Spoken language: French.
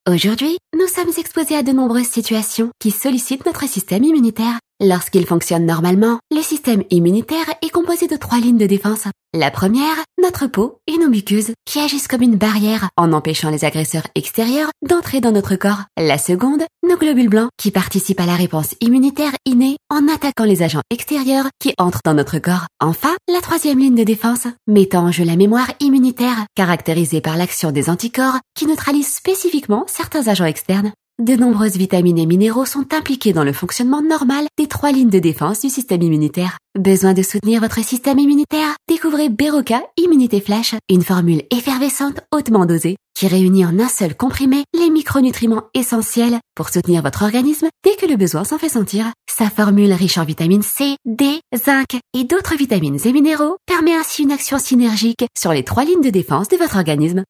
Aujourd'hui, nous sommes exposés à de nombreuses situations qui sollicitent notre système immunitaire. Lorsqu'il fonctionne normalement, le système immunitaire est composé de 3 lignes de défense. La première, notre peau et nos muqueuses, qui agissent comme une barrière en empêchant les agresseurs extérieurs d'entrer dans notre corps. La seconde, nos globules blancs, qui participent à la réponse immunitaire innée en attaquant les agents extérieurs qui entrent dans notre corps. Enfin, la troisième ligne de défense, mettant en jeu la mémoire immunitaire, caractérisée par l'action des anticorps qui neutralisent spécifiquement certains agents externes. De nombreuses vitamines et minéraux sont impliqués dans le fonctionnement normal des 3 lignes de défense du système immunitaire. Besoin de soutenir votre système immunitaire? Découvrez Beroca Immunité Flash, une formule effervescente hautement dosée qui réunit en un seul comprimé les micronutriments essentiels pour soutenir votre organisme dès que le besoin s'en fait sentir. Sa formule riche en vitamine C, D, zinc et d'autres vitamines et minéraux permet ainsi une action synergique sur les 3 lignes de défense de votre organisme.